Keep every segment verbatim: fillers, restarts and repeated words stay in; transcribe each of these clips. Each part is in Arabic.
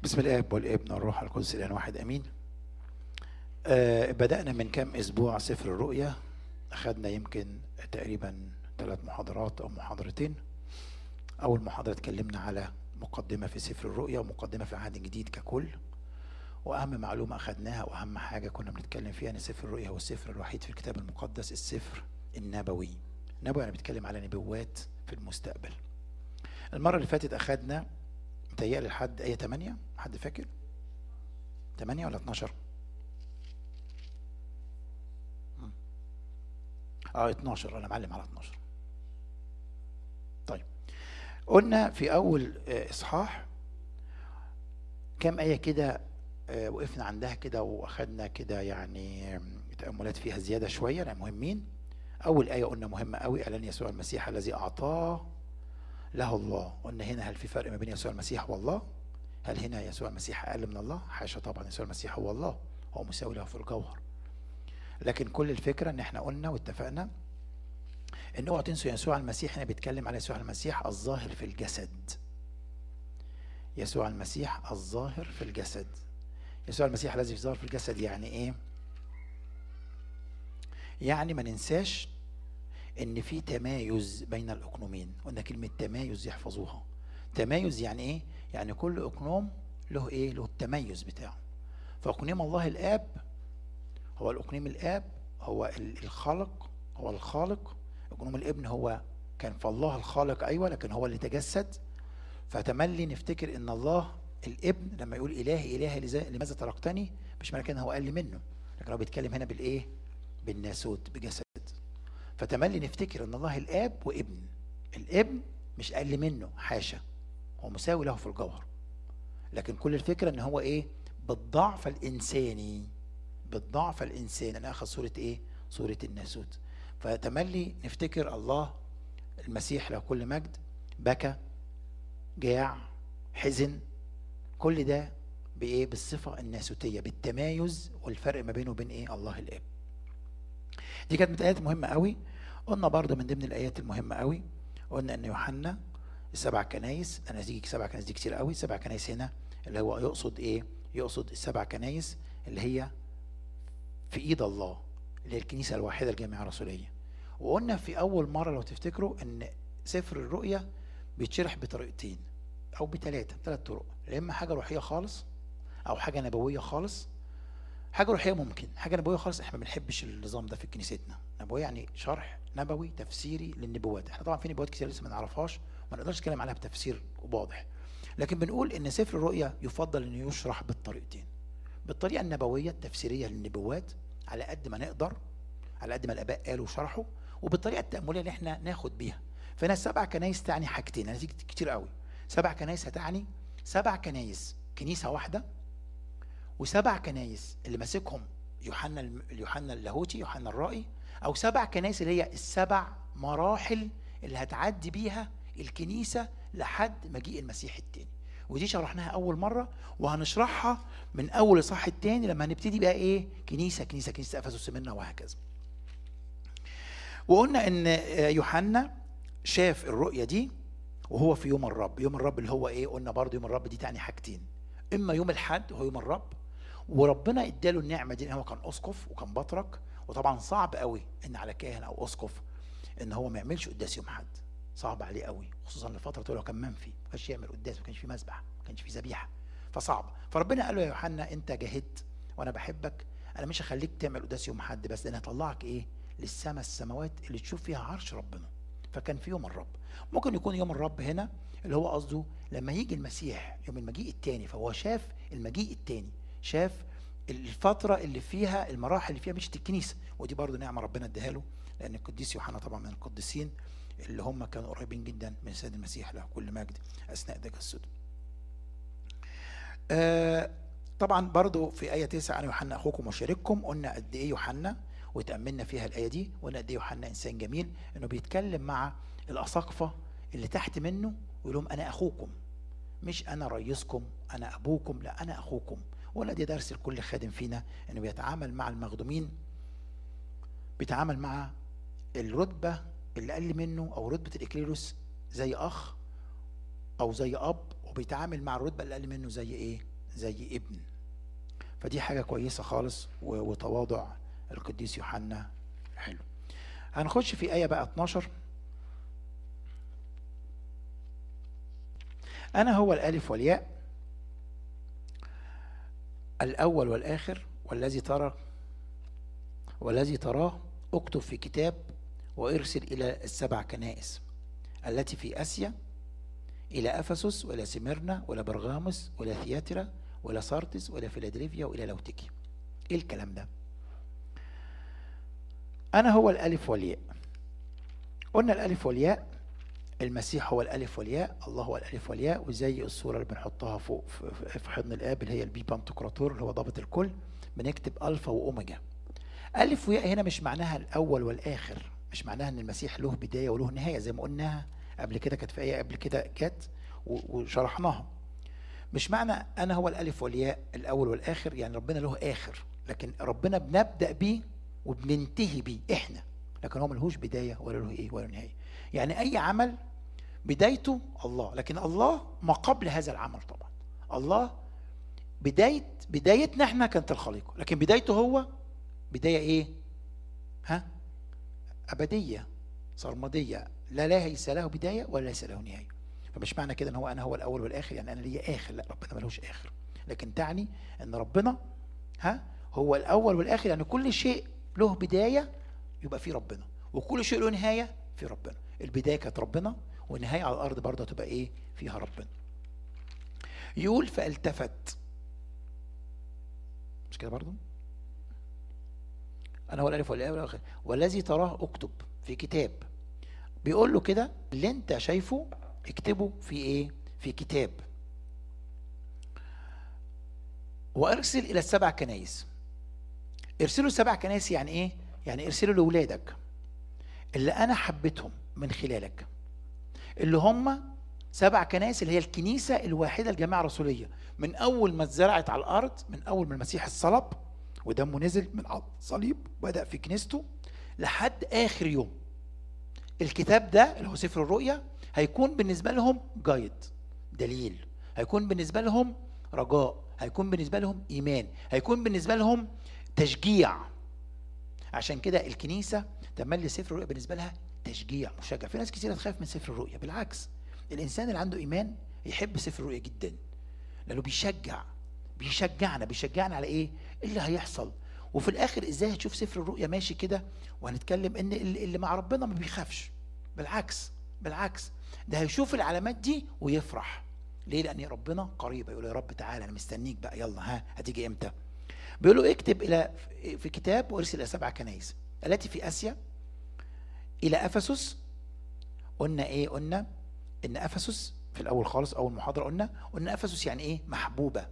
بسم الآب والابن والروح القدس الآن واحد أمين. آه بدأنا من كام أسبوع سفر الرؤيا، أخذنا يمكن تقريبا ثلاث محاضرات أو محاضرتين. أول محاضرة اتكلمنا على مقدمة في سفر الرؤيا ومقدمة في العهد الجديد ككل، وأهم معلومة أخذناها وأهم حاجة كنا بنتكلم فيها أن سفر الرؤيا هو السفر الوحيد في الكتاب المقدس السفر النبوي. النبوي يعني بيتكلم على نبوات في المستقبل. المرة اللي فاتت أخذنا متهيألي لحد آية ثمانية، حد فاكر؟ ثمانية ولا اتناشر؟ اه اتناشر، انا معلم على اتناشر. طيب، قلنا في اول اصحاح كام آية كده وقفنا عندها كده واخدنا كده يعني تأملات فيها زيادة شوية لأن مهمين. اول آية قلنا مهمة قوي، اعلان يسوع المسيح الذي اعطاه له الله. قلنا هنا هل في فرق ما بين يسوع المسيح والله؟ هل هنا يسوع المسيح اقل من الله؟ حاشا طبعا، يسوع المسيح هو الله، هو مساوي له في الجوهر. لكن كل الفكرة ان احنا قلنا واتفقنا ان اوعوا تنسوا يسوع المسيح هنا بيتكلم على يسوع المسيح الظاهر في الجسد. يسوع المسيح الظاهر في الجسد. يسوع المسيح الذي ظهر في الجسد يعني ايه؟ يعني ما ننساش ان في تمايز بين الاقنومين. قلنا كلمة تمايز يحفظوها. تمايز يعني ايه؟ يعني كل اقنوم له ايه؟ له التميز بتاعه. فاقنوم الله الاب هو الاقنوم الاب، هو الخالق، هو الخالق. اقنوم الابن هو كان فالله الخالق ايوه، لكن هو اللي تجسد. فتملي نفتكر ان الله الابن لما يقول الهي الهي لماذا تركتني، مش معنى كده هو اقل منه، لكن هو بيتكلم هنا بالايه؟ بالناسوت، بجسد. فتملي نفتكر ان الله الاب وابن. الابن مش اقل منه، حاشا، هو مساوي له في الجوهر. لكن كل الفكره ان هو ايه؟ بالضعف الانساني، بالضعف الانساني انا اخذ صوره ايه؟ صوره الناسوت. فتملي نفتكر الله المسيح له كل مجد بكى، جاع، حزن، كل ده بايه؟ بالصفه الناسوتيه، بالتمايز والفرق ما بينه وبين ايه؟ الله الاب. دي كانت من الايات مهمه قوي. قلنا برضو من ضمن الايات المهمه قوي، قلنا ان يوحنا السبع كنايس، انا هديك سبع كنايس دي كتير قوي. سبع كنايس هنا اللي هو يقصد ايه؟ يقصد السبع كنايس اللي هي في ايد الله، اللي هي الكنيسه الواحده الجامعه الرسوليه. وقلنا في اول مره لو تفتكروا ان سفر الرؤيا بيتشرح بطريقتين او بثلاثه، ثلاث طرق. يا اما حاجه روحيه خالص، او حاجه نبويه خالص. حاجه روحيه ممكن، حاجه نبويه خالص احنا ما بنحبش النظام ده في كنيستنا. نبويه يعني شرح نبوي تفسيري للنبوات. احنا طبعا في نبوات كتير لسه ما نعرفهاش وما نقدرش نتكلم عليها بتفسير واضح، لكن بنقول ان سفر الرؤيا يفضل انه يشرح بالطريقتين. بالطريقه النبويه التفسيريه للنبوات على قد ما نقدر، على قد ما الاباء قالوا وشرحوا، وبالطريقه التامليه اللي احنا ناخد بيها. فهنا السبع كنايس تعني حاجتين، انا دي كتير قوي. سبع كنايس هتعني سبع كنايس كنيسه واحده، وسبع كنايس اللي ماسكهم يوحنا يوحنا اللاهوتي، يوحنا الرائي، او سبع كنايس اللي هي السبع مراحل اللي هتعدي بيها الكنيسه لحد مجيء المسيح الثاني. ودي شرحناها اول مره وهنشرحها من اول الاصحاح الثاني لما هنبتدي بقى ايه؟ كنيسه كنيسه كنيسه افسس سمرنا وهكذا. وقلنا ان يوحنا شاف الرؤيه دي وهو في يوم الرب. يوم الرب اللي هو ايه؟ قلنا برضو يوم الرب دي تعني حاجتين، اما يوم الحد وهو يوم الرب، وربنا اداله النعمه دي ان هو كان اسقف وكان بطرك. وطبعا صعب قوي ان على كاهن او اسقف ان هو ما يعملش قداس يوم حد، صعب عليه قوي، خصوصا لفتره طويله كان منفي، ما كانش يعمل قداس، ما كانش في مسبح، ما كانش في ذبيحه، فصعب. فربنا قال له يا يوحنا انت جاهدت وانا بحبك، انا مش هخليك تعمل قداس يوم حد بس، انا هطلعك ايه؟ للسماء، السماوات اللي تشوف فيها عرش ربنا. فكان في يوم الرب. ممكن يكون يوم الرب هنا اللي هو قصده لما يجي المسيح يوم المجيء الثاني، فهو شاف المجيء الثاني، شاف الفترة اللي فيها المراحل اللي فيها مشت الكنيسة. ودي برضو نعمة ربنا اداها له، لأن القديس يوحنا طبعا من القديسين اللي هم كانوا قريبين جدا من السيد المسيح له كل مجد أثناء تجسده. آه طبعا برضو في آية تسعة أنا يوحنا أخوكم وشارككم، قلنا قد إيه يوحنا وتأملنا فيها الآية دي، وقلنا قد إيه يوحنا إنسان جميل، إنه بيتكلم مع الأساقفة اللي تحت منه ويقول لهم أنا أخوكم، مش أنا رئيسكم، أنا أبوكم، لا أنا أخوكم. ولا دي درس لكل خادم فينا انه بيتعامل مع المخدومين، بيتعامل مع الرتبه اللي اقل منه او رتبه الاكليروس زي اخ او زي اب، وبيتعامل مع الرتبه اللي اقل منه زي ايه؟ زي ابن. فدي حاجة كويسة خالص وتواضع القديس يوحنا حلو. هنخش في آية بقى اتناشر. أنا هو الألف والياء الأول والآخر والذي ترى والذي تراه اكتب في كتاب وارسل إلى السبع كنائس التي في آسيا، إلى أفسس وإلى سميرنا وإلى برغاموس وإلى ثياترا وإلى سارتس وإلى فيلادلفيا وإلى لوديكيا. إيه الكلام ده؟ أنا هو الألف والياء. قلنا الألف والياء، المسيح هو الألف والياء، الله هو الألف والياء، وزي الصورة اللي بنحطها فوق في حضن الآب اللي هي البي بانتوكراتور اللي هو ضابط الكل، بنكتب ألفا وأوميجا. ألف وياء هنا مش معناها الأول والآخر، مش معناها إن المسيح له بداية وله نهاية زي ما قلناها قبل كده، كانت في آية قبل كده جت وشرحناها. مش معنى أنا هو الألف والياء الأول والآخر يعني ربنا له آخر، لكن ربنا بنبدأ بيه وبننتهي بيه إحنا، لكن هو ملهوش بداية ولا له إيه ولا نهاية. يعني أي عمل بدايته الله، لكن الله ما قبل هذا العمل. طبعا الله بداية بدايتنا احنا كانت الخليقة، لكن بدايته هو بداية ايه؟ ها؟ أبدية سرمدية، لا ليس له بداية ولا ليس له نهاية. فمش معنى كده ان هو انا هو الاول والاخر يعني انا ليا اخر، لا، ربنا ملوش اخر، لكن تعني ان ربنا ها هو الاول والاخر، يعني كل شيء له بداية يبقى فيه ربنا، وكل شيء له نهاية في ربنا. البداية كانت ربنا، والنهاية على الارض برضه هتبقى ايه؟ فيها ربنا. يقول فالتفت، مش كده برضه؟ انا هو الالف والاخر والذي تراه اكتب في كتاب. بيقول له كده اللي انت شايفه اكتبه في ايه؟ في كتاب. وارسل الى السبع كنائس. ارسلوا السبع كنائس يعني ايه؟ يعني ارسلوا لاولادك اللي انا حبيتهم من خلالك، اللي هم سبع كنائس اللي هي الكنيسة الواحدة الجماعة الرسولية، من اول ما اتزرعت على الارض، من اول ما المسيح الصلب ودمه نزل من على الصليب وبدأ في كنيسته لحد آخر يوم. الكتاب ده اللي هو سفر الرؤيا هيكون بالنسبة لهم جايد، دليل، هيكون بالنسبة لهم رجاء، هيكون بالنسبة لهم إيمان، هيكون بالنسبة لهم تشجيع. عشان كده الكنيسة تملي سفر الرؤيا بالنسبة لها تشجيع، مشجع. في ناس كتير تخاف من سفر الرؤيا، بالعكس الإنسان اللي عنده إيمان يحب سفر الرؤيا جدا، لأنه بيشجع بيشجعنا بيشجعنا على ايه اللي هيحصل. وفي الاخر ازاي هتشوف سفر الرؤيا ماشي كده، وهنتكلم ان اللي مع ربنا ما بيخافش، بالعكس بالعكس ده هيشوف العلامات دي ويفرح. ليه؟ لان ربنا قريب، يقول يا رب تعالى انا مستنيك بقى، يلا ها هتيجي امتى؟ بيقول له اكتب الى في كتاب وارسل الى سبع كنائس التي في اسيا، الى افسس. قلنا ايه؟ قلنا ان افسس في الاول خالص اول محاضره قلنا قلنا افسس يعني ايه؟ محبوبه،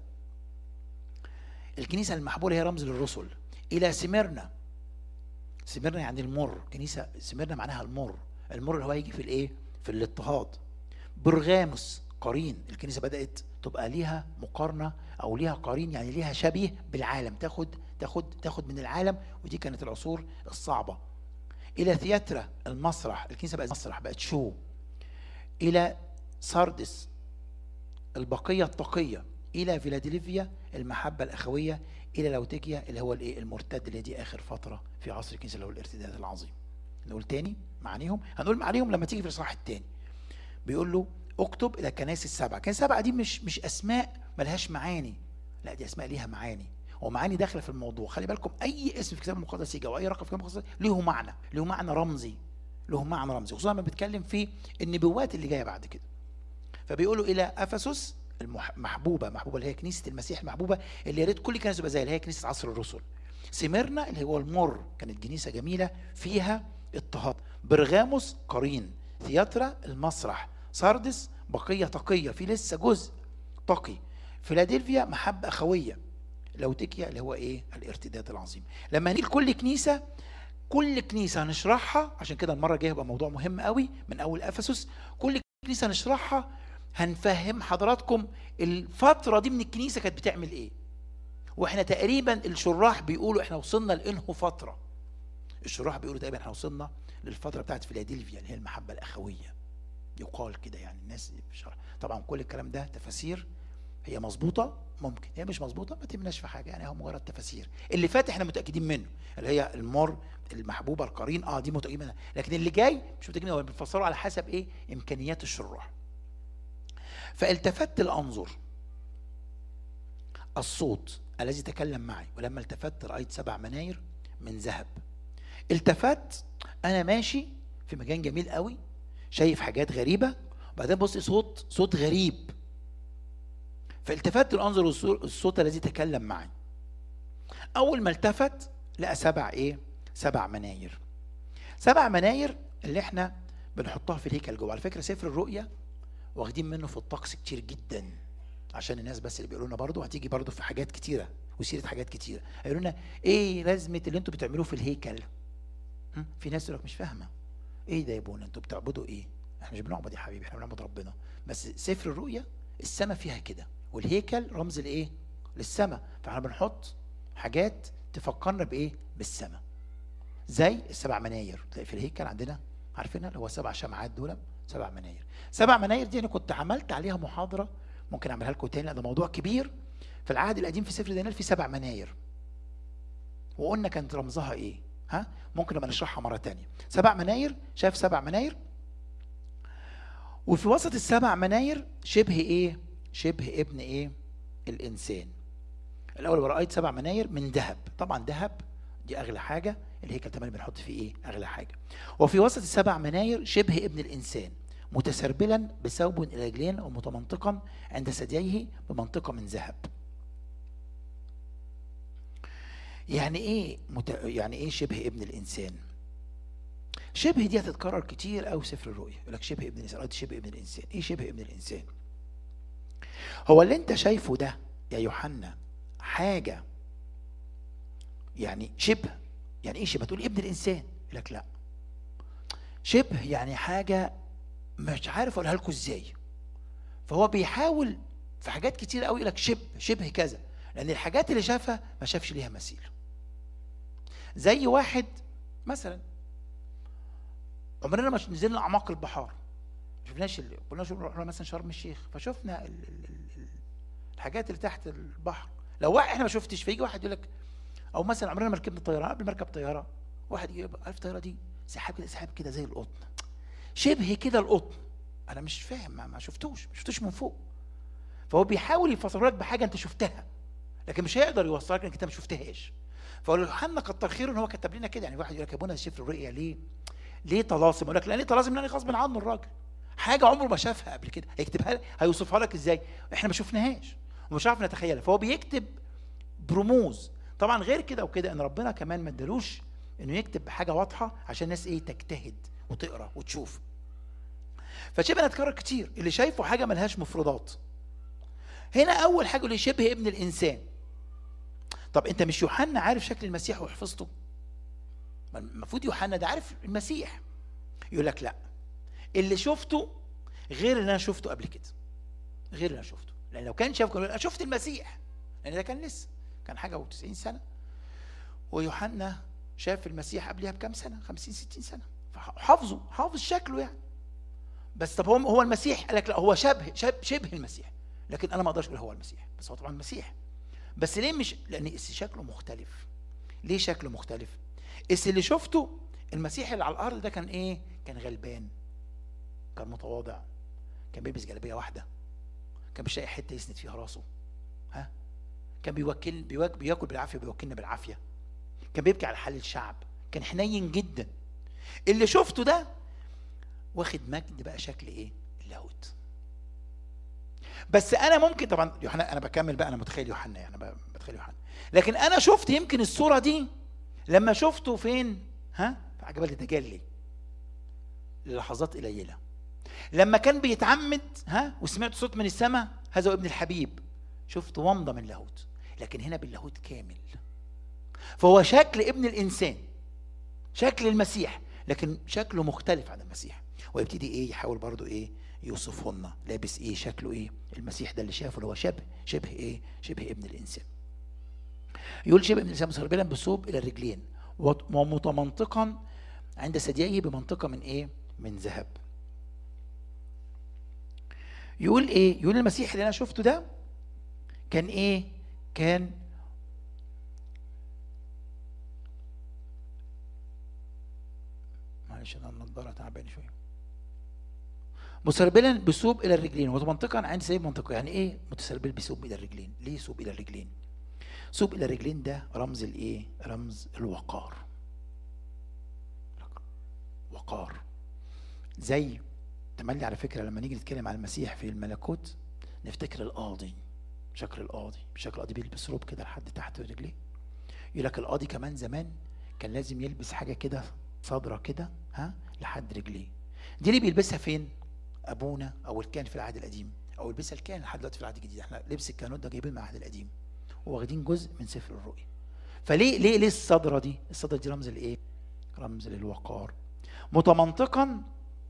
الكنيسة المحبوبة هي رمز للرسل. إلى سميرنا، سميرنا يعني المر، كنيسة سميرنا معناها المر، المر اللي هو هيجي في الايه؟ في الاضطهاد. برغاموس قرين، الكنيسة بدأت تبقى ليها مقارنة او ليها قرين، يعني ليها شبيه بالعالم، تاخد تاخد تاخد من العالم، ودي كانت العصور الصعبة. إلى ثياترا المسرح، الكنيسة بقت مسرح، بقت شو. إلى ساردس البقية التقية. إلى فيلادلفيا المحبة الأخوية. إلى لوديكيا اللي هو الإيه؟ المرتد، اللي دي آخر فترة في عصر الكنيسة اللي هو الارتداد العظيم. نقول تاني معانيهم، هنقول معانيهم لما تيجي في الإصحاح التاني. بيقول له اكتب إلى الكنائس السبعة. الكنائس السبعة دي مش مش أسماء ملهاش معاني، لا دي أسماء ليها معاني، ومعاني داخلة في الموضوع. خلي بالكم أي اسم في الكتاب المقدس يجي أو أي رقم في الكتاب المقدس له معنى، له معنى رمزي، له معنى رمزي، خصوصا لما بيتكلم في النبوات اللي جاية بعد كده. فبيقولوا إلى أفسس المحبوبة، محبوبة اللي هي كنيسة المسيح المحبوبة، اللي يا ريت كل كنيسة تبقى زيها، اللي هي كنيسة عصر الرسل. سميرنا اللي هو المر، كانت كنيسة جميلة فيها اضطهاد. برغاموس قرين. ثياترا المسرح. ساردس بقية تقية، في لسه جزء تقي. فيلادلفيا محبة أخوية. لوديكيا اللي هو ايه؟ الارتداد العظيم. لما هنيجي كل كنيسة كل كنيسة هنشرحها، عشان كده المرة الجاية هيبقى موضوع مهم قوي من أول أفسس. كل كنيسة هنشرحها هنفهم حضراتكم الفترة دي من الكنيسة كانت بتعمل ايه. واحنا تقريبا الشراح بيقولوا احنا وصلنا لانه فترة، الشراح بيقولوا تقريبا احنا وصلنا للفترة بتاعت فيلادلفيا اللي هي المحبة الأخوية، يقال كده يعني الناس في الشرح. طبعا كل الكلام ده تفاسير هي مظبوطه ممكن، هي مش مظبوطه ما تهمناش في حاجه، يعني هو مجرد تفاسير. اللي فات احنا متاكدين منه، اللي هي المر المحبوبه القرين، اه دي متاكدين منها، لكن اللي جاي مش متاكدين، هو بنفسره على حسب ايه امكانيات الشراح. فالتفت لانظر الصوت الذي تكلم معي، ولما التفت رايت سبع مناير من ذهب. التفت، انا ماشي في مكان جميل قوي، شايف حاجات غريبه، وبعدين بص صوت صوت غريب، فالتفت لانظر الصوت الذي تكلم معي. اول ما التفت لقى سبع ايه؟ سبع مناير. سبع مناير اللي احنا بنحطها في الهيكل جوه. على فكره سفر الرؤيا واخدين منه في الطقس كتير جدا، عشان الناس بس اللي بيقولوا لنا برضه هتيجي برضه في حاجات كتيره وسيره حاجات كتيره، هيقولوا لنا ايه لازمه اللي انتوا بتعملوه في الهيكل؟ في ناس تقول لك مش فاهمه ايه ده يا ابونا انتوا بتعبدوا ايه؟ احنا مش بنعبد يا حبيبي، احنا بنعبد ربنا. بس سفر الرؤيا السماء فيها كده، والهيكل رمز لايه؟ للسماء، فاحنا بنحط حاجات تفكرنا بايه؟ بالسماء. زي السبع مناير تلاقي في الهيكل عندنا، عارفينها اللي هو سبع شمعات دول، سبع مناير. سبع مناير دي انا كنت عملت عليها محاضره، ممكن اعملها لكم تاني، ده موضوع كبير. في العهد القديم في سفر دانيال في سبع مناير، وقلنا كانت رمزها ايه؟ ها ممكن نبقى نشرحها مره تانية. سبع مناير، شايف سبع مناير، وفي وسط السبع مناير شبه ايه؟ شبه ابن ايه؟ الانسان. الاول ورأيت سبع مناير من ذهب، طبعا ذهب دي اغلى حاجه، الهيكل تمام بنحط فيه ايه؟ اغلى حاجه. وفي وسط السبع مناير شبه ابن الانسان متسربلا بثوب الى رجلين ومتمنطقا عند ثدييه بمنطقه من ذهب. يعني ايه مت... يعني ايه شبه ابن الانسان؟ شبه دي هتتكرر كتير قوي في سفر الرؤيا، يقول لك شبه ابن الانسان، قلت شبه ابن الانسان. ايه شبه ابن الانسان؟ هو اللي انت شايفه ده يا يوحنا حاجه يعني شبه، يعني ايه شبه؟ تقول ابن الانسان، يقول لك لا، شبه يعني حاجه مش عارف اقولها لكم ازاي. فهو بيحاول في حاجات كتير قوي يقول لك شبه شبه كذا، لان الحاجات اللي شافها ما شافش ليها مثيل. زي واحد مثلا عمرنا ما نزلنا اعماق البحار، شفناش اللي قلنا رحنا مثلا شرم الشيخ فشفنا ال ال ال الحاجات اللي تحت البحر. لو واحد احنا ما شفتش، فيجي واحد يقول لك، او مثلا عمرنا ما ركبنا طياره، قبل ما اركب طياره واحد يجي عارف الطياره دي سحاب كده، سحاب كده زي القطن، شبه كده القطن، انا مش فاهم، ما, ما شفتوش ما شفتوش من فوق. فهو بيحاول يفسر لك بحاجه انت شفتها، لكن مش هيقدر يوصلك انك انت ما شفتهاش. فقال يوحنا كتر خيره ان هو كتب لنا كده. يعني واحد يقول لك يا ابونا سفر الرؤيا ليه ليه طلاسم؟ يقول لك لا ليه طلاسم؟ لان غصب عنه الراجل حاجه عمره ما شافها قبل كده، هيكتبها لك هيوصفها لك ازاي؟ احنا ما شفناهاش ومش عارف نتخيلها، فهو بيكتب برموز. طبعا غير كده وكده ان ربنا كمان ما ادالوش انه يكتب بحاجه واضحه عشان الناس ايه تجتهد وتقرا وتشوف. فشبه هنتكرر كتير، اللي شايفه حاجه ملهاش مفردات. هنا اول حاجه اللي شبه ابن الانسان. طب انت مش يوحنا عارف شكل المسيح وحفظته؟ المفروض يوحنا ده عارف المسيح. يقول لك لا، اللي شفته غير اللي انا شفته قبل كده، غير اللي انا شفته. لان لو كان شاف كان انا شفت المسيح، لان ده كان لسه كان حاجه وتسعين سنه، ويوحنا شاف المسيح قبلها بكام سنه؟ خمسين ستين سنه، فحافظه حافظ شكله يعني. بس طب هو هو المسيح؟ قال لك لا، هو شبه شبه, شبه المسيح، لكن انا ما اقدرش اقول هو المسيح، بس هو طبعا المسيح. بس ليه مش؟ لان شكله مختلف. ليه شكله مختلف؟ اس اللي شفته المسيح اللي على الارض ده كان ايه؟ كان غلبان، كان متواضع، كان بيلبس جلابيه واحده، كان مش لاقي حته يسند فيها راسه، ها، كان بيوكل بيواكل بياكل بالعافيه، بيوكلنا بالعافيه، كان بيبكي على حال الشعب، كان حنين جدا. اللي شفته ده واخد مجد بقى شكل ايه؟ اللاهوت. بس انا ممكن طبعا يوحنا، انا بكمل بقى، انا متخيل يوحنا يعني انا بتخيل يوحنا، لكن انا شفت يمكن الصوره دي لما شفته فين؟ ها، في جبل التجلي للحظات قليله، لما كان بيتعمد، ها، وسمعت صوت من السماء هذا هو ابن الحبيب، شفت ومضه من لاهوت. لكن هنا باللاهوت كامل، فهو شكل ابن الانسان، شكل المسيح، لكن شكله مختلف عن المسيح. ويبتدي ايه؟ يحاول برضو ايه؟ يوصفه لنا لابس ايه؟ شكله ايه؟ المسيح ده اللي شافه اللي هو شبه شبه ايه؟ شبه ابن الانسان. يقول شبه ابن الانسان مسربلا بثوب الى الرجلين ومتمنطقا عند ثدييه بمنطقه من ايه؟ من ذهب. يقول ايه؟ يقول المسيح اللي انا شفته ده كان ايه؟ كان معلش انا النضاره تعبان شويه. مسربلا بثوب الى الرجلين ومنطقا عند سيد منطقه. يعني ايه متسربل بثوب الى الرجلين؟ ليه ثوب الى الرجلين؟ ثوب الى الرجلين ده رمز الايه؟ رمز الوقار. وقار. زي تملي على فكره لما نيجي نتكلم عن المسيح في الملكوت نفتكر القاضي، شكل القاضي، شكل القاضي بيلبس روب كده لحد تحت رجليه. يقول لك القاضي كمان زمان كان لازم يلبس حاجه كده صدره كده ها لحد رجليه. دي اللي بيلبسها فين؟ ابونا او الكاهن في العهد القديم، او يلبسها الكاهن لحد دلوقتي في العهد الجديد. احنا لبس الكهنوت ده جايبين من العهد القديم واخدين جزء من سفر الرؤيا. فليه ليه ليه الصدره دي؟ الصدره دي رمز لايه؟ رمز للوقار. متمنطقا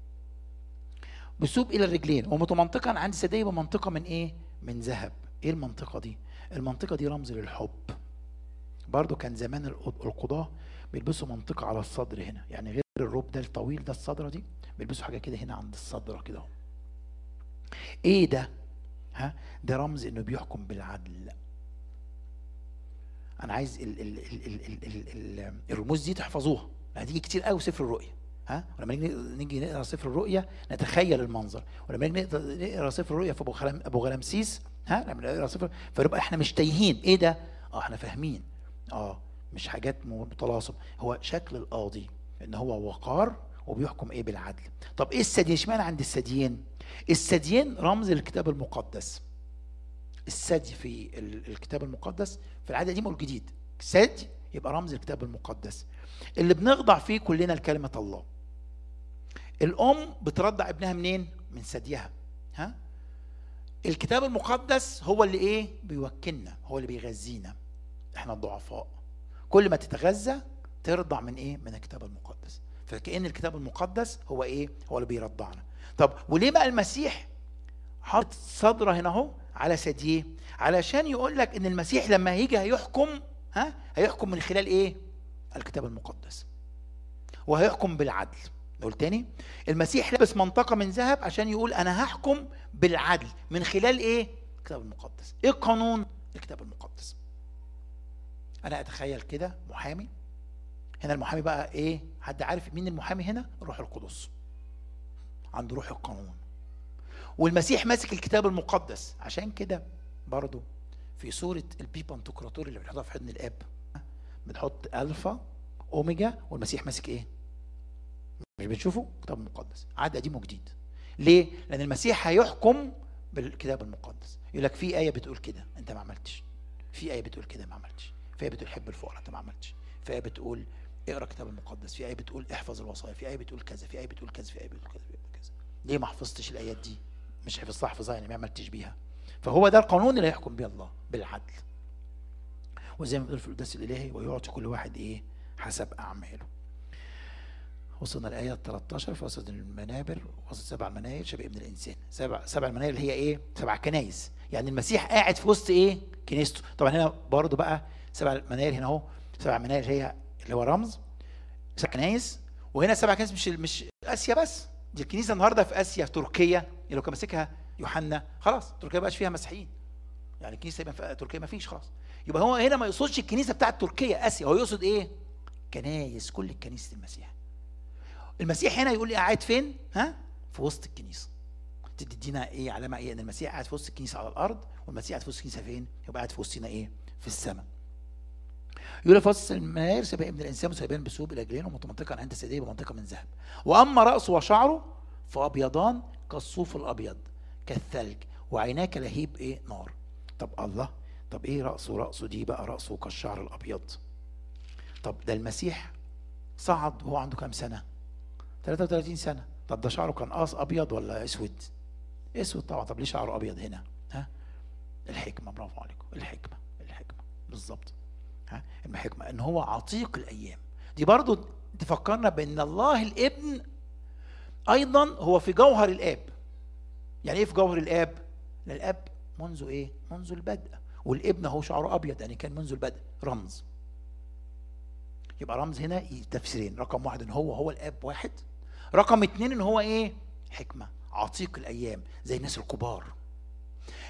بثوب الى الرجلين ومتمنطقا عند ثدييه بمنطقه من ايه؟ من ذهب. ايه المنطقه دي؟ المنطقه دي رمز للحب. برضو كان زمان القضاه بيلبسوا منطقه على الصدر هنا، يعني غير الروب ده الطويل ده الصدره دي بيلبسوا حاجه كده هنا عند الصدر كده. ايه ده؟ ها ده رمز انه بيحكم بالعدل. انا عايز ال ال ال ال ال ال ال الرموز دي تحفظوها، هتيجي كتير قوي سفر الرؤيا. ها ولما نيجي نيجي نقرا سفر الرؤيا نتخيل المنظر، ولما نيجي نقرا سفر الرؤيا في ابو غلام ابو غلامسيس ها لما نقرا سفر فنبقى احنا مش تايهين. ايه ده؟ اه احنا فاهمين. اه مش حاجات متلاصم. هو شكل القاضي ان هو وقار وبيحكم ايه؟ بالعدل. طب ايه الثديين؟ اشمعنى عند الثديين؟ الثديين رمز للكتاب المقدس. الثدي في الكتاب المقدس في العهد القديم والجديد، ثدي يبقى رمز الكتاب المقدس اللي بنخضع فيه كلنا لكلمه الله. الام بترضع ابنها منين؟ من ثديها. ها الكتاب المقدس هو اللي ايه؟ بيوكلنا، هو اللي بيغذينا احنا الضعفاء. كل ما تتغذى ترضع من ايه؟ من الكتاب المقدس. فكأن الكتاب المقدس هو ايه؟ هو اللي بيرضعنا. طب وليه بقى المسيح حاطط صدره هنا اهو على ثدييه؟ علشان يقول لك ان المسيح لما هيجي هيحكم، ها هيحكم من خلال ايه؟ الكتاب المقدس، وهيحكم بالعدل. نقول تاني، المسيح لابس منطقه من ذهب عشان يقول انا هحكم بالعدل من خلال ايه؟ الكتاب المقدس. ايه قانون الكتاب المقدس؟ انا اتخيل كده محامي هنا. المحامي بقى ايه؟ حد عارف مين المحامي هنا؟ الروح القدس، عنده روح القانون. والمسيح ماسك الكتاب المقدس. عشان كده برضو في سورة البيبانتوكراتور اللي بنحطها في حضن الاب بنحط الفا اوميجا، والمسيح ماسك ايه؟ مش بتشوفوا كتاب مقدس عهد قديم وجديد. ليه؟ لان المسيح هيحكم بالكتاب المقدس. يقول لك في ايه بتقول كده انت ما عملتش، في ايه بتقول كده ما عملتش، في ايه بتقول حب الفقراء انت ما عملتش، في ايه بتقول اقرا الكتاب المقدس، في ايه بتقول احفظ الوصايا، في ايه بتقول كذا، في ايه بتقول كذا، في ايه بتقول كذا، في ايه بتقول كذا. ليه ما حفظتش الايات دي؟ مش حفظتها حفظها يعني ما عملتش بيها. فهو ده القانون اللي هيحكم بيه الله بالعدل. وزي ما بنقول في القداس الالهي ويعطي كل واحد ايه؟ حسب اعماله. وصلنا الايه ثلاثة عشر في وسط المنابر وسط سبع المناير شبه ابن الانسان. سبع سبع المناير اللي هي ايه؟ سبع كنايس. يعني المسيح قاعد في وسط ايه؟ كنيسته. طبعا هنا برضو بقى سبع المناير هنا اهو، سبع مناير هي اللي هو رمز سبع كنايس. وهنا سبع كنايس مش مش اسيا بس، دي الكنيسه النهارده في اسيا، في تركيا اللي لو كان ماسكها يوحنا خلاص تركيا بقاش فيها مسيحيين. يعني الكنيسه يبقى في تركيا ما فيش خلاص. يبقى هو هنا ما يقصدش الكنيسه بتاعت تركيا اسيا، هو يقصد ايه؟ كنايس، كل كنيسه المسيح. المسيح هنا يقول لي قاعد فين؟ ها؟ في وسط الكنيسه. تدينا ايه علامه ايه؟ ان المسيح قاعد في وسط الكنيسه على الارض، والمسيح قاعد في وسط الكنيسه فين؟ يبقى قاعد في وسطنا ايه؟ في السماء. يقول في وسط المناير شبه ابن الانسان مسيبان بثوب الى ومتمنطقا عند ثدييه بمنطقه من ذهب. واما راسه وشعره فابيضان كالصوف الابيض كالثلج، وعيناه كلهيب ايه؟ نار. طب الله، طب ايه راسه؟ راسه دي بقى راسه كالشعر الابيض. طب ده المسيح صعد وهو عنده كام سنه؟ ثلاثة وثلاثين سنه. طب ده شعره كان قاص ابيض ولا اسود؟ اسود طبعا. طب ليه شعره ابيض هنا؟ ها؟ الحكمه. برافو عليكم، الحكمه الحكمه بالظبط. ها؟ الحكمه ان هو عتيق الايام. دي برضو تفكرنا بان الله الابن ايضا هو في جوهر الاب. يعني ايه في جوهر الاب؟ لان الاب منذ ايه؟ منذ البدء، والابن هو شعره ابيض يعني كان منذ البدء. رمز. يبقى رمز هنا تفسيرين، رقم واحد ان هو هو الاب واحد، رقم اتنين ان هو ايه؟ حكمه، عتيق الايام، زي الناس الكبار.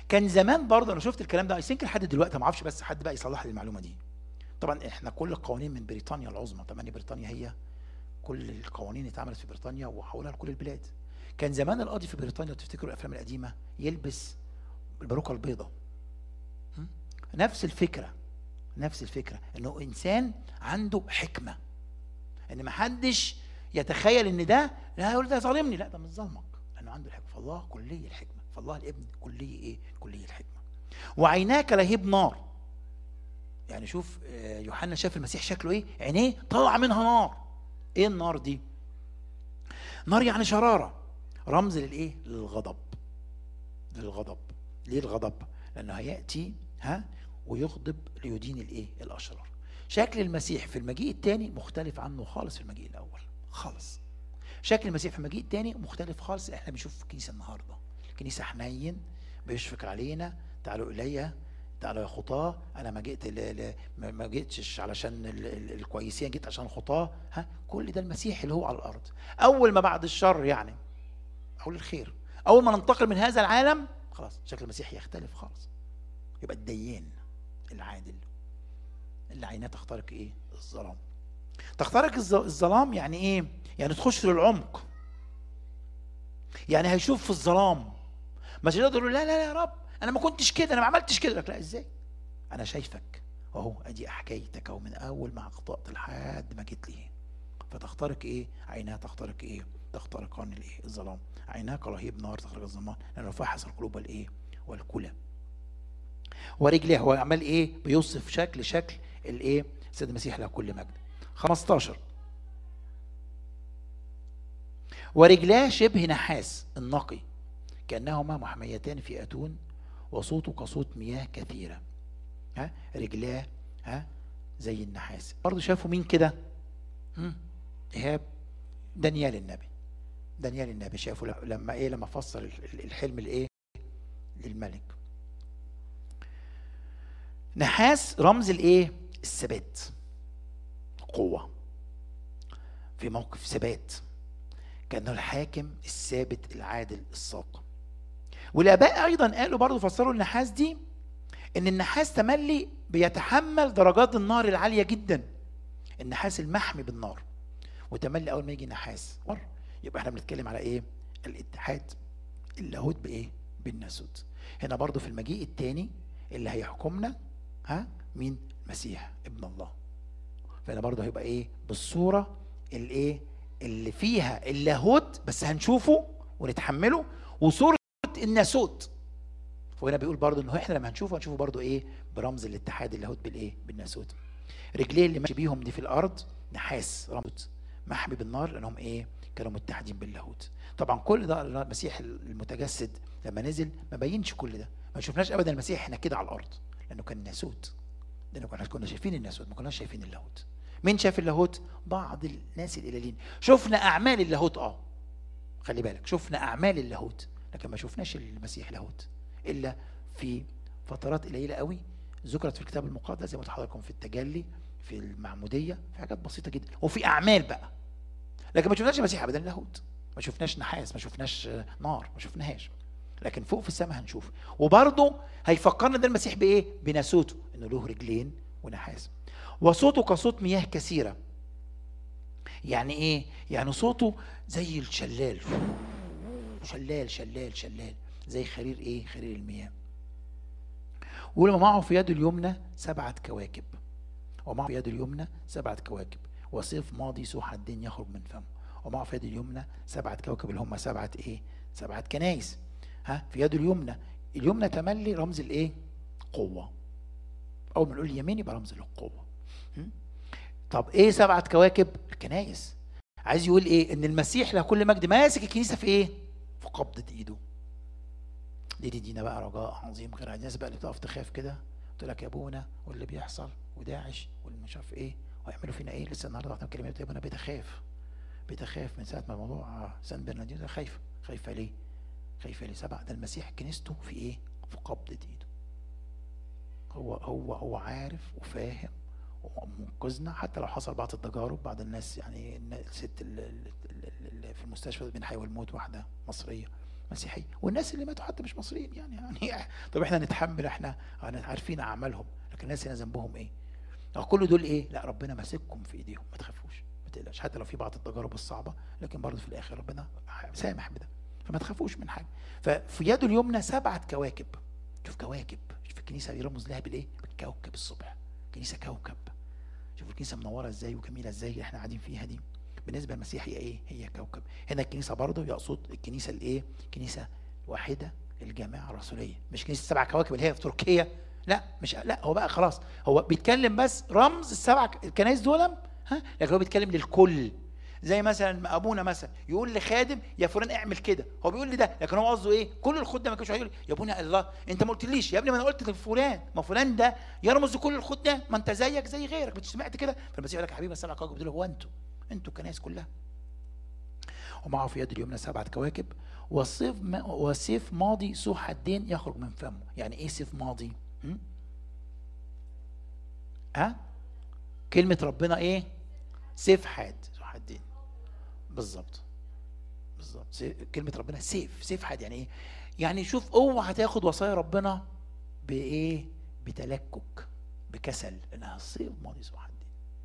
كان زمان برضه انا شفت الكلام ده يمكن لحد دلوقتي ما اعرفش، بس حد بقى يصلح لي المعلومه دي. طبعا احنا كل القوانين من بريطانيا العظمى، طبعا بريطانيا هي كل القوانين اتعملت في بريطانيا وحولها لكل البلاد. كان زمان القاضي في بريطانيا تفتكروا الافلام القديمه يلبس الباروكه البيضاء. نفس الفكره، نفس الفكره انه انسان عنده حكمه، ان ما حدش يتخيل ان ده لا يقول ده ظالمني، لا ده مش ظالمك لانه عنده الحكمه. فالله كلي الحكمه، فالله الابن كلي ايه؟ كلي الحكمه. وعيناك لهيب نار، يعني شوف يوحنا شاف المسيح شكله ايه؟ عينيه طلع منها نار. ايه النار دي؟ نار يعني شراره، رمز للايه؟ للغضب. للغضب. ليه الغضب؟ لانه هياتي ها ويغضب ليدين الايه؟ الاشرار. شكل المسيح في المجيء الثاني مختلف عنه خالص في المجيء الاول خالص. شكل المسيح في المجيء الثاني مختلف خالص. احنا بنشوف في الكنيسه النهارده، الكنيسه حنين بيشفق علينا، تعالوا الي تعالوا يا خطاه، انا ما جيت ما جيتش علشان الكويسين، جيت عشان خطاه. ها كل ده المسيح اللي هو على الارض. اول ما بعد الشر يعني او الخير، اول ما ننتقل من هذا العالم خلاص شكل المسيح يختلف خالص. يبقى الديان العادل اللي عيناه تخترق ايه؟ الظلام. تخترق الظلام يعني ايه؟ يعني تخش للعمق، يعني هيشوف في الظلام. مش يقدر يقول لا لا يا رب انا ما كنتش كده، انا ما عملتش كده. لك لا، ازاي؟ انا شايفك اهو، ادي حكايتك اهو من اول ما اخطأت لحد ما جيت لي. فتخترق ايه؟ عيناه تخترق ايه؟ تخترق عن الايه؟ الظلام. عيناك رهيب نار تخترق الظلام، لانه فاحص القلوب والايه؟ والكلى. ورجليه، هو عمال ايه؟ بيوصف شكل شكل الايه؟ السيد المسيح له كل مجد. خمستاشر ورجلاه شبه نحاس النقي كأنهما محميتان في أتون، وصوته كصوت مياه كثيرة. ها رجلاه ها زي النحاس. برضو شافوا مين كده؟ إيهاب دانيال النبي. دانيال النبي شافوا لما ايه؟ لما فسر الحلم الايه؟ للملك. نحاس رمز الايه؟ الثبات، قوة في موقف ثبات، كأنه الحاكم الثابت العادل الساق. والآباء أيضا قالوا برضو فسروا النحاس دي إن النحاس تملي بيتحمل درجات النار العالية جدا، النحاس المحمي بالنار. وتملي أول ما يجي نحاس يبقى احنا بنتكلم على إيه؟ الاتحاد اللاهوت بإيه؟ بالناسوت. هنا برضو في المجيء الثاني اللي هيحكمنا ها مين؟ المسيح ابن الله. فهنا برضو هيبقى إيه؟ بالصورة الإيه؟ اللي فيها اللاهوت بس هنشوفه ونتحمله، وصورة الناسوت. وهنا بيقول برضو انه احنا لما هنشوفه هنشوفه برضو ايه؟ برمز الاتحاد اللاهوت بالايه؟ بالناسوت. رجليه اللي ماشي بيهم دي في الارض نحاس رمز محمي بالنار، لانهم ايه؟ كانوا متحدين باللاهوت. طبعا كل ده المسيح المتجسد لما نزل ما بينش كل ده، ما شفناش ابدا المسيح احنا كده على الارض، لانه كان ناسوت، لانه كنا شايفين الناسوت ما كناش شايفين اللاهوت. مين شاف اللاهوت؟ بعض الناس القليلين. شفنا اعمال اللاهوت، اه خلي بالك، شفنا اعمال اللاهوت، لكن ما شفناش المسيح لاهوت الا في فترات قليله قوي ذكرت في الكتاب المقدس، زي ما قلت لحضراتكم في التجلي، في المعموديه، في حاجات بسيطه جدا، وفي اعمال بقى. لكن ما شفناش المسيح ابدا لاهوت، ما شفناش نحاس، ما شفناش نار، ما شفناهاش. لكن فوق في السماء هنشوف. وبرضه هيفكرنا ده المسيح بايه؟ بناسوته، انه له رجلين ونحاس. وصوته كصوت مياه كثيره. يعني ايه؟ يعني صوته زي الشلال، شلال شلال شلال، زي خرير ايه؟ خرير المياه. ولما معه في يده اليمنى سبعة كواكب، ومعه في يده اليمنى سبعة كواكب، وسيف ماضي ذو حدين يخرج من فمه. ومعه في يده اليمنى سبعة كواكب اللي هم سبعة ايه؟ سبعة كنايس. ها في يده اليمنى، اليمنى تملي رمز الايه؟ قوة. اول ما نقول اليمين يبقى رمز للقوة. طب ايه سبعة كواكب؟ الكنايس. عايز يقول ايه؟ ان المسيح له كل مجد ماسك الكنيسة في ايه؟ في قبضة ايده. دي دي دينا بقى رجاء عظيم غير الناس بقى اللي بتقف تخاف كده، تقول لك يا ابونا واللي بيحصل وداعش واللي مش عارف ايه ويعملوا فينا ايه. لسه النهارده واحده كلمه يا ابونا بتخاف بتخاف من ساعه ما الموضوع سان برناردينو. خايفه خايفه ليه؟ خايفه ليه؟ سبع ده المسيح كنيسته في ايه؟ في قبضة ايده. هو هو هو عارف وفاهم ومنقذنا، حتى لو حصل بعض التجارب. بعض الناس يعني الست اللي في المستشفى بين الحياه والموت، واحده مصريه مسيحيه، والناس اللي ماتوا حتى مش مصريين يعني يعني طب احنا نتحمل، احنا عارفين اعمالهم، لكن الناس هنا ذنبهم ايه؟ كل دول ايه؟ لا ربنا ماسككم في ايديهم، ما تخافوش ما تقلقش، حتى لو في بعض التجارب الصعبه لكن برضه في الاخر ربنا سامح بده، فما تخافوش من حاجه. ففي يده اليمنى سبعه كواكب. شوف كواكب، شوف الكنيسه بيرمز لها بالايه؟ بالكوكب الصبح. كنيسه كوكب، شوف الكنيسه منوره ازاي وجميله ازاي اللي احنا قاعدين فيها دي. بالنسبه للمسيح هي ايه؟ هي كوكب. هنا الكنيسه برضه يقصد الكنيسه الايه؟ كنيسه واحده الجامعه الرسوليه، مش كنيسه سبع كواكب اللي هي في تركيا، لا مش لا هو بقى خلاص هو بيتكلم بس رمز السبع الكنائس دول، ها، لكن هو بيتكلم للكل. زي مثلا ابونا مثلا يقول لخادم يا فلان اعمل كده، هو بيقول لي ده، لكن هو قصده ايه؟ كل الخدام ما كانوش هيقول يا ابونا الله انت ما قلتليش يا ابني، ما انا قلت لفلان، ما فلان ده يرمز لكل الخدام، ما انت زيك زي غيرك، مش سمعت كده؟ فالمسيح يقول لك يا حبيبي السبع كواكب دول هو انتوا انتوا الكنائس كلها. ومعه في يد اليمنى سبعه كواكب، وسيف وسيف ماضي ذو حدين يخرج من فمه. يعني ايه سيف ماضي؟ ها؟ كلمة ربنا ايه؟ سيف حاد ذو حدين. بالظبط بالظبط، كلمة ربنا سيف، سيف حاد يعني ايه؟ يعني شوف اوعى تاخد وصايا ربنا بايه؟ بتلكك، بكسل، لانها سيف ماضي ذو حدين.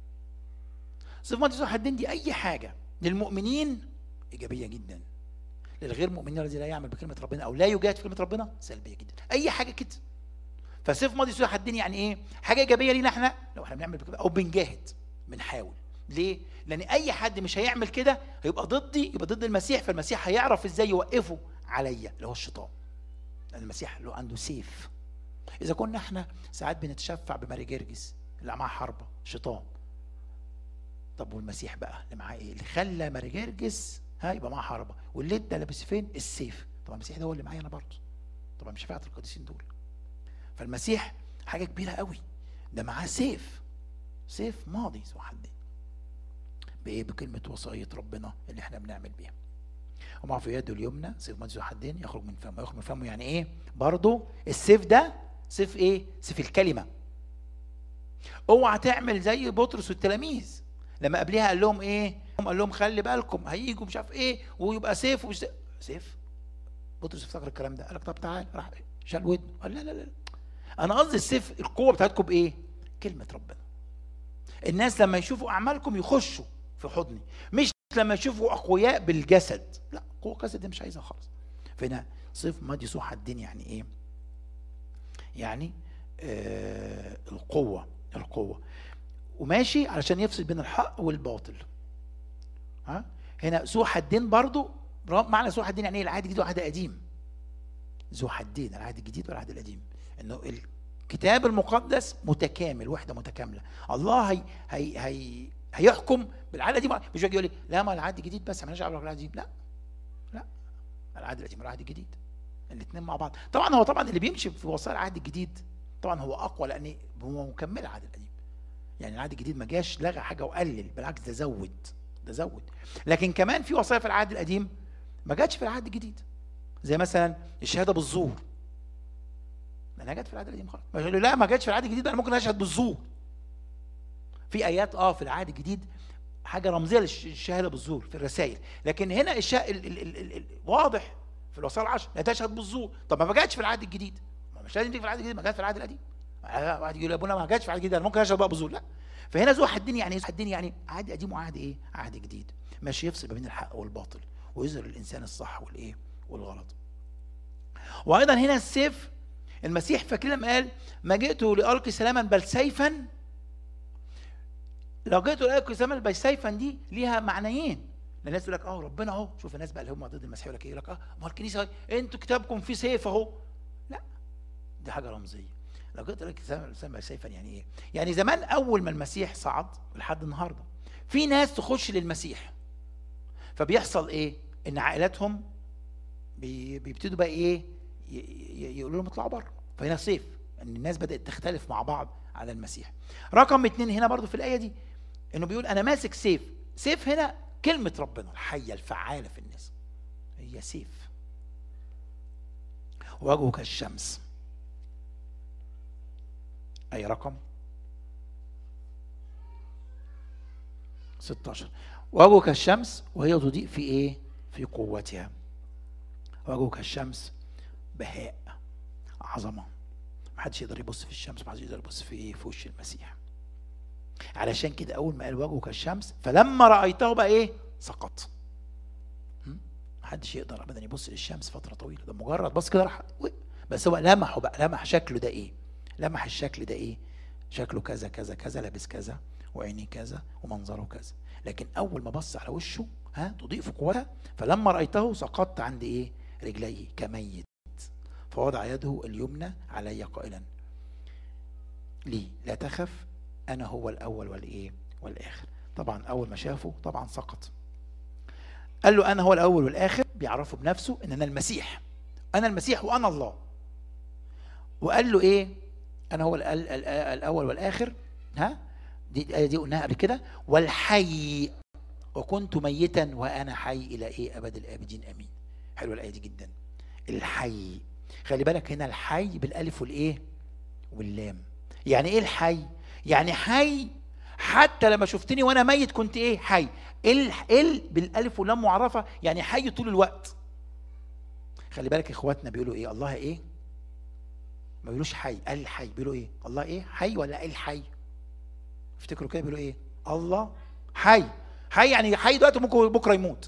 سيف ماضي ذو حدين دي اي حاجة للمؤمنين ايجابية جدا، للغير مؤمنين الذي لا يعمل بكلمة ربنا او لا يجاهد في كلمة ربنا سلبية جدا. اي حاجة كده. فسيف ماضي ذو حدين يعني ايه؟ حاجه ايجابيه لينا احنا لو احنا بنعمل كده او بنجاهد بنحاول. ليه؟ لان اي حد مش هيعمل كده هيبقى ضدي، يبقى ضد المسيح، فالمسيح هيعرف ازاي يوقفه عليا اللي هو الشيطان، لان المسيح له عنده سيف. اذا كنا احنا ساعات بنتشفع بماري جرجس اللي معاه حربه شيطان، طب والمسيح بقى اللي معاه ايه؟ اللي خلى ماري جرجس ها يبقى معاه حربه، واللي ادى لابس فين؟ السيف. طبعا المسيح ده هو اللي معايا انا برضه، طبعا مش شفاعه القديسين دول. فالمسيح حاجة كبيرة قوي، ده معاه سيف، سيف ماضي ذو حدين. بإيه؟ بكلمة وصاية ربنا اللي احنا بنعمل بيها. ومعه في يده اليمنى سيف ماضي ذو حدين يخرج من فمه. يخرج من فمه يعني ايه؟ برضو السيف ده سيف ايه؟ سيف الكلمة. اوعى تعمل زي بطرس والتلاميذ لما قبلها قال لهم ايه؟ قال لهم خلي بالكم هييجوا مش عارف ايه ويبقى سيف ومش سيف. بطرس افتكر الكلام ده، قال لك طب تعال، راح شال ودنه قال لا لا لا، انا قصدي السيف القوه بتاعتكم بايه؟ كلمه ربنا. الناس لما يشوفوا اعمالكم يخشوا في حضني، مش لما يشوفوا اقوياء بالجسد، لا قوه الجسد دي مش عايزها خالص. فهنا سيف ماضي ذو حدين يعني ايه؟ يعني آه القوه، القوه وماشي علشان يفصل بين الحق والباطل. ها هنا ذو حدين برضو، معنى ذو حدين يعني ايه؟ العهد الجديد والعهد القديم. ذو حدين، العهد الجديد والعهد القديم، انه الكتاب المقدس متكامل، وحده متكامله. الله هي هي هي هيحكم بالعهد القديم، مش يجي يقول لي لا ما العهد الجديد بس مالناش دعوه بالعهد القديم، لا لا، العهد القديم والعهد الجديد الاثنين مع بعض. طبعا هو طبعا اللي بيمشي في وصايا العهد الجديد طبعا هو اقوى، لان هو مكمل العهد القديم. يعني العهد الجديد ما جاش لغى حاجه وقلل، بالعكس ده زود، ده زود. لكن كمان في وصايا في العهد القديم ما جاتش في العهد الجديد، زي مثلا الشهاده بالزور، لانها جت في العهد القديم خالص. قالوا لا ما جاتش في العهد الجديد، انا ممكن اشهد بالزور. في ايات اه في العهد الجديد حاجه رمزيه للشهاده بالزور في الرسائل، لكن هنا الشا... ال... ال... ال... ال... واضح في الوصايا العشر لا تشهد بالزور. طب ما جاتش في العهد الجديد، ما مش لازم تيجي في العهد الجديد، ما جاتش في العهد القديم. واحد يقول يا ابونا ما جاتش في العهد الجديد، انا ممكن اشهد بقى بالزور، لا. فهنا ذو حدين يعني ايه؟ حدين يعني عهد قديم وعهد ايه؟ عهد جديد، ماشي يفصل بين الحق والباطل ويظهر الانسان الصح والايه؟ والغلط. وايضا هنا السيف، المسيح فاكر لما قال ما جئت لألقي سلاما بل سيفا. لو جئت لألقي سلاما بل سيفا دي ليها معنيين. الناس تقول لك اه ربنا اهو، شوف الناس بقى اللي هم ضد المسيح يقول لك ايه؟ يقول لك اه ما الكنيسه انتوا كتابكم فيه سيف اهو. لا دي حاجه رمزيه. لو جئت لألقي سلاما بل سيفا يعني ايه؟ يعني زمان اول ما المسيح صعد لحد النهارده في ناس تخش للمسيح، فبيحصل ايه؟ ان عائلاتهم بيبتدوا بقى ايه؟ يقولوا لهم اطلعوا بره. فهنا سيف، ان الناس بدات تختلف مع بعض على المسيح. رقم اتنين هنا برضو في الايه دي انه بيقول انا ماسك سيف. سيف هنا كلمه ربنا الحيه الفعاله في الناس، هي سيف. وجهه كالشمس، اي رقم ستاشر. وجهه كالشمس وهي تضيء في ايه؟ في قوتها. وجهه كالشمس، بهاء، عظمه. محدش يقدر يبص في الشمس، محدش يقدر يبص في ايه؟ في وش المسيح. علشان كده اول ما قال وجهه كالشمس، فلما رايته بقى ايه؟ سقط. محدش يقدر ابدا يبص للشمس فتره طويله، ده مجرد بص كده راح، بس هو لمحه بقى، لمح شكله ده ايه، لمح الشكل ده ايه، شكله كذا كذا كذا، لابس كذا، وعينيه كذا، ومنظره كذا. لكن اول ما بص على وشه، ها، تضيء قوتها، فلما رايته سقطت عند ايه؟ رجليه كميت، فوضع يده اليمنى علي قائلا لي لا تخف، انا هو الاول والايه؟ والاخر. طبعا اول ما شافه طبعا سقط. قال له انا هو الاول والاخر، بيعرفه بنفسه ان انا المسيح، انا المسيح وانا الله. وقال له ايه؟ انا هو الاول والاخر، ها، دي الايه دي قلناها قبل كده، والحي، وكنت ميتا وانا حي الى ايه؟ ابد الابدين، امين. حلوه الايه دي جدا، الحي. خلي بالك هنا الحي بالالف والايه؟ واللام. يعني ايه الحي؟ يعني حي حتى لما شفتني وانا ميت كنت ايه؟ حي. ال ال بالالف واللام معرفه، يعني حي طول الوقت. خلي بالك اخواتنا بيقولوا ايه؟ الله ايه؟ ما بيقولوش حي، الحي، بيقولوا ايه؟ الله ايه؟ حي ولا الحي؟ افتكروا كده بيقولوا ايه؟ الله حي. حي يعني حي دلوقتي، ممكن بكره يموت.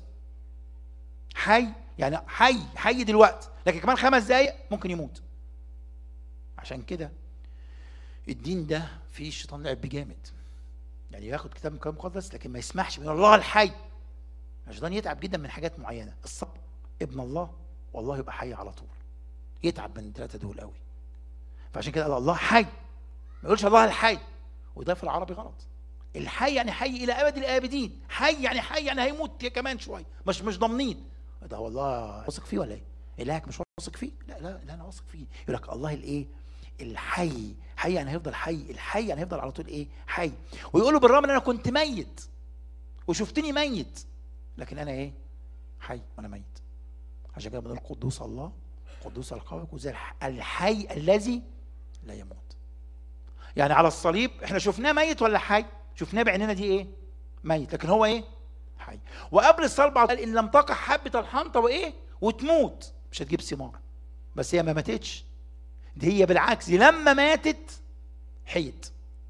حي يعني حي، حي دلوقتي، لكن كمان خمس دقايق ممكن يموت. عشان كده الدين ده فيه الشيطان لعب بيه جامد، يعني ياخد كتاب من كلام مقدس لكن ما يسمحش من الله الحي. الشيطان يتعب جدا من حاجات معينه، الصبر، ابن الله، والله يبقى حي على طول، يتعب من الثلاثه دول قوي. فعشان كده قال الله حي، ما يقولش الله الحي، وده في العربي غلط. الحي يعني حي الى ابد الابدين، حي يعني حي يعني هيموت كمان شويه، مش مش ضامنين. ده هو الله واثق فيه ولا ايه؟ الهك مش واثق فيه؟ لا لا لا، انا واثق فيه. يقول لك الله الايه؟ الحي. حي يعني هيفضل حي، الحي يعني هيفضل على طول ايه؟ حي. ويقولوا بالرغم ان انا كنت ميت وشفتني ميت، لكن انا ايه؟ حي وانا ميت. عشان كده بنقول قدوس الله، قدوس القوي، وزي الحي الذي لا يموت. يعني على الصليب احنا شفناه ميت ولا حي؟ شفناه بعيننا دي ايه؟ ميت، لكن هو ايه؟ حي. وقبل الصلب قال ان لم تقع حبه الحنطه وايه؟ وتموت، مش هتجيب ثمار. بس هي ما ماتتش، دي هي بالعكس، دي لما ماتت حيت.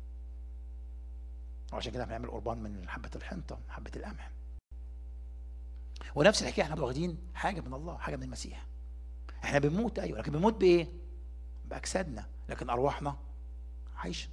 وعشان كده بنعمل قربان من حبه الحنطه، حبه القمح. ونفس الحكايه احنا واخدين حاجه من الله، حاجه من المسيح. احنا بنموت ايوه، لكن بنموت بايه؟ باجسادنا، لكن ارواحنا عايشه.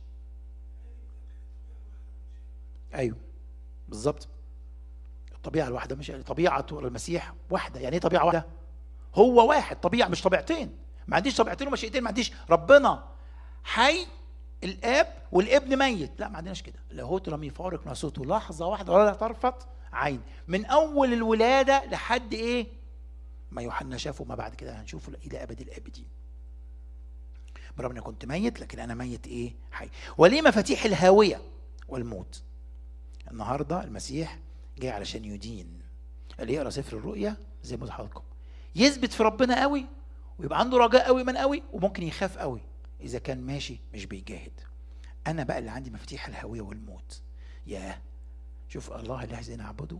ايوه بالظبط، الطبيعه الواحده، مش طبيعه المسيح واحده. يعني ايه طبيعه واحده؟ هو واحد، طبيعه مش طبيعتين. ما عنديش طبيعتين ومشيئتين، ما عنديش ربنا حي الاب والابن ميت، لا ما عندناش كده. لاهوت لم يفارق ناسوته لحظه واحده ولا طرفه عين، من اول الولاده لحد ايه؟ ما يوحنا شافه، ما بعد كده هنشوفه الى ابد الابدين. برغم اني كنت ميت، لكن انا ميت ايه؟ حي. وليه مفاتيح الهاويه والموت. النهارده المسيح جاي علشان يدين. اللي يقرا سفر الرؤيا زي ما قلت لحضراتكم يثبت في ربنا قوي، ويبقى عنده رجاء قوي من قوي، وممكن يخاف قوي اذا كان ماشي مش بيجاهد. انا بقى اللي عندي مفاتيح الهاويه والموت. ياه، شوف الله اللي عايزين نعبده،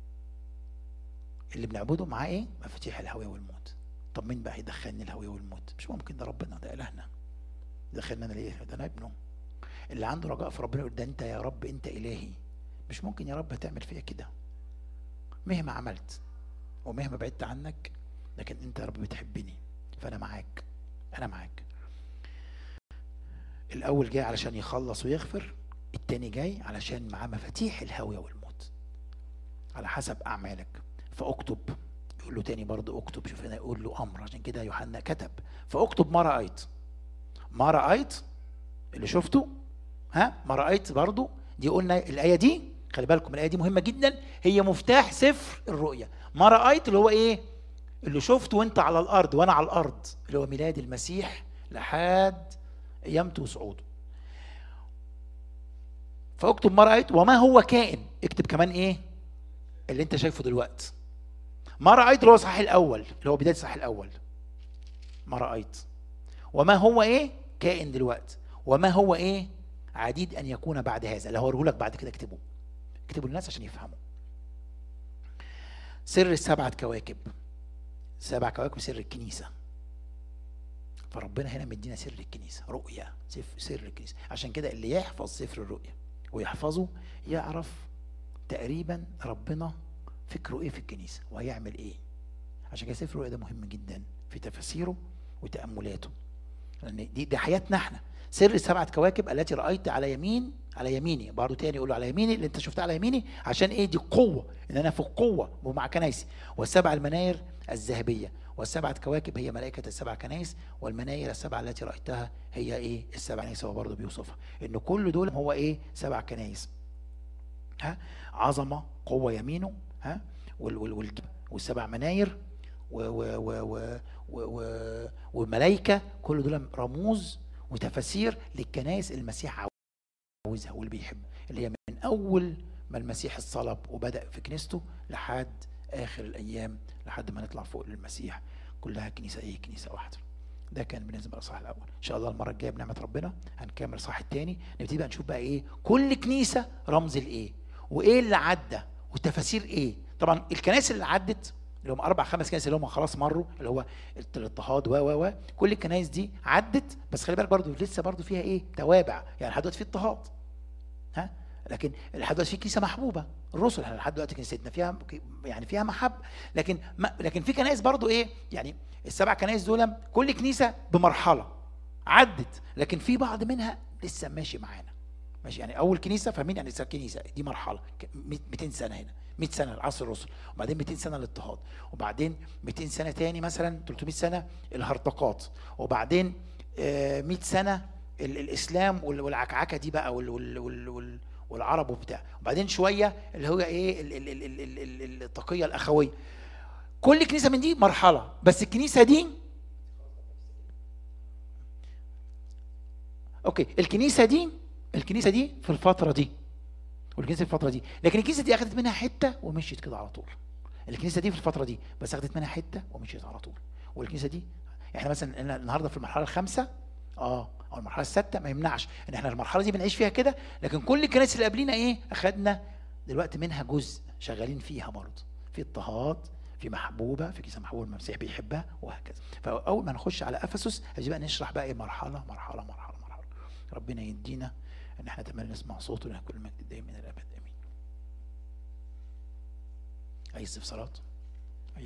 اللي بنعبده معاه ايه؟ مفاتيح الهاويه والموت. طب مين بقى هيدخلني الهاويه والموت؟ مش ممكن، ده ربنا، ده الهنا. دخلنا انا ليه؟ ده انا ابنه اللي عنده رجاء في ربنا. يقول ده انت يا رب، انت الهي، مش ممكن يا رب هتعمل فيا كده مهما عملت ومهما بعدت عنك، لكن انت يا رب بتحبني، فانا معاك، انا معاك. الاول جاي علشان يخلص ويغفر، التاني جاي علشان معاه مفاتيح الهاويه والموت على حسب اعمالك. فاكتب، يقول له تاني برضه اكتب. شوف هنا يقول له امر، عشان كده يوحنا كتب فاكتب ما رايت. ما رايت اللي شفته، ها، ما رايت برضه دي قلنا الايه دي، خلي بالكم الايه دي مهمه جدا، هي مفتاح سفر الرؤيا. ما رايت اللي هو ايه؟ اللي شفته وانت على الارض وانا على الارض، اللي هو ميلاد المسيح لحد قيامته وصعوده. فاكتب ما رايت وما هو كائن. اكتب كمان ايه؟ اللي انت شايفه دلوقتي. ما رايت اللي هو صحيح الاول، اللي هو بدايه صحيح الاول. ما رايت وما هو ايه؟ كائن دلوقتي. وما هو ايه؟ عديد ان يكون بعد هذا، اللي هوريه لك بعد كده. اكتبه، اكتبوا للناس عشان يفهموا. سر السبعه كواكب سبع كواكب سر الكنيسة. فربنا هنا مدينا سر الكنيسة، رؤية سر الكنيسة. عشان كده اللي يحفظ سفر الرؤية ويحفظه يعرف تقريبا ربنا فكره ايه في الكنيسة وهيعمل ايه. عشان كده سفر الرؤية ده مهم جدا في تفسيره وتأملاته، لان دي, دي حياتنا احنا. سر السبعة كواكب التي رأيت على يمين على يميني، برضه تاني يقولوا على يميني اللي انت شفتها على يميني، عشان ايه؟ دي قوة، ان انا في القوة ومع كنايسي. والسبع المناير الذهبية، والسبعة كواكب هي ملائكة السبع كنايس، والمناير السبعة التي رأيتها هي ايه؟ السبع كنايس. هو برضه بيوصفها ان كل دول هو ايه؟ سبع كنايس. ها، عظمة، قوة يمينه، ها، والسبع مناير وملائكة، كل دول رموز وتفاسير للكنائس المسيح عاوزها واللي بيحب، اللي هي من اول ما المسيح اتصلب وبدأ في كنيسته لحد اخر الايام، لحد ما نطلع فوق للمسيح، كلها كنيسة ايه؟ كنيسة واحدة. ده كان بالنسبة للإصحاح الأول. إن شاء الله المرة الجاية بنعمة ربنا هنكمل الإصحاح الثاني، نبتدي بقى نشوف بقى إيه كل كنيسة رمز لإيه، وإيه اللي عدى، والتفاسير إيه. طبعا الكنائس اللي عدت اللي هم أربع خمس كنائس اللي هم خلاص مروا، اللي هو الاضطهاد و و و كل الكنائس دي عدت، بس خلي بالك برضو لسه برضو فيها إيه؟ توابع. يعني لحد دلوقتي في اضطهاد، ها، لكن لحد دلوقتي في كنيسة محبوبة. الرسل احنا لحد دلوقتي كنيستنا فيها يعني فيها محبة، لكن ما لكن في كنائس برضو ايه؟ يعني السبع كنائس دول كل كنيسة بمرحلة عدت، لكن في بعض منها لسه ماشي معانا ماشي. يعني اول كنيسة فاهمين يعني كنيسة دي مرحلة مئتين سنة، هنا مئة سنة لعصر الرسل، وبعدين مئتين سنة الاضطهاد، وبعدين مئتين سنة تاني مثلا ثلاثمئة سنة الهرطقات، وبعدين مئة سنة الاسلام والعكعكة دي بقى وال وال وال وال والعرب وبتاع، وبعدين شويه اللي هو ايه التقيه الاخويه. كل كنيسه من دي مرحله، بس الكنيسه دي اوكي الكنيسه دي الكنيسه دي في الفتره دي، والكنيسه في الفتره دي، لكن الكنيسه دي اخذت منها حته ومشيت كده على طول. الكنيسه دي في الفتره دي بس اخذت منها حته ومشيت على طول. والكنيسه دي احنا مثلا النهارده في المرحله الخامسه اه او المرحله السادسه، ما يمنعش ان احنا المرحله دي بنعيش فيها كده، لكن كل الكنائس اللي قبلينا ايه؟ اخذنا دلوقتي منها جزء شغالين فيها برضه، في اضطهاد، في محبوبه، في كنيسه محبوبه المسيح بيحبها، وهكذا. فاول ما نخش على افسس هنجي بقى نشرح بقى ايه؟ مرحله مرحله مرحله مرحله. ربنا يدينا ان احنا نتمنى نسمع صوته، له كل المجد دائما الى الابد. امين. اي استفسارات؟